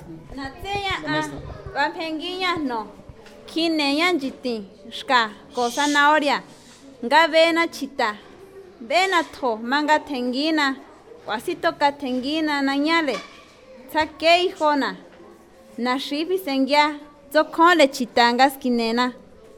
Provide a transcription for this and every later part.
Nateya Wampenguiña no. Kineyan jiti. Shka. Cosa zanahoria. Nga vena chita. Vena to. Manga tengina. Wasito katengina nañale. Tsake hijona. Nashifi sengya. Zokole chitangas kinena.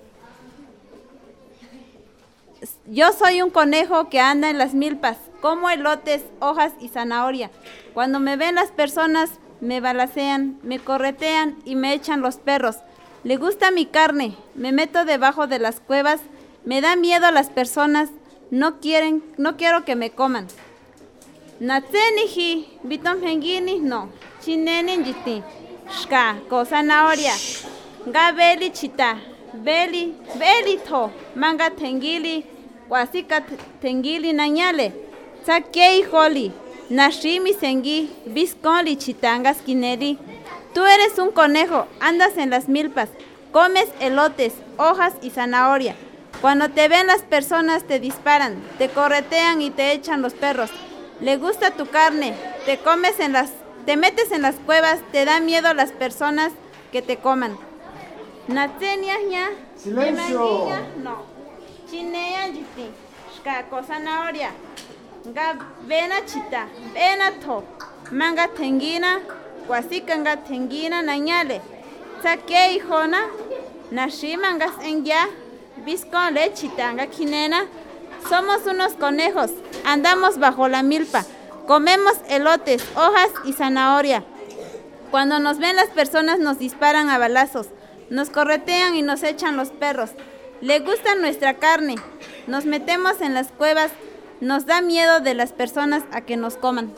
Yo soy un conejo que anda en las milpas, como elotes, hojas y zanahoria. Cuando me ven las personas, me balacean, me corretean y me echan los perros. Le gusta mi carne, me meto debajo de las cuevas, me da miedo a las personas, no quiero que me coman. Natseniji, biton hengini, no, chinenin jiti, shka, ko zanahoria, ga beli chita. Beli to, manga tengili, wasika tengili nañale, sakei holi, nashimi sengi, bisconli chitangas kineri. Tú eres un conejo, andas en las milpas, comes elotes, hojas y zanahoria. Cuando te ven las personas te disparan, te corretean y te echan los perros. Le gusta tu carne, te metes en las cuevas, te da miedo a las personas que te coman. Natseniaña, ¡Silencio! No. Chinea jiti, shka ko zanahoria. Nga vena chita, vena to. Manga tengina, wasika nga tengina nañale. Tsake hijona, nashimangas engya, biscon lechita nga kinena. Somos unos conejos, andamos bajo la milpa, comemos elotes, hojas y zanahoria. Cuando nos ven las personas nos disparan a balazos. Nos corretean y nos echan los perros. Le gusta nuestra carne. Nos metemos en las cuevas. Nos da miedo de las personas a que nos coman.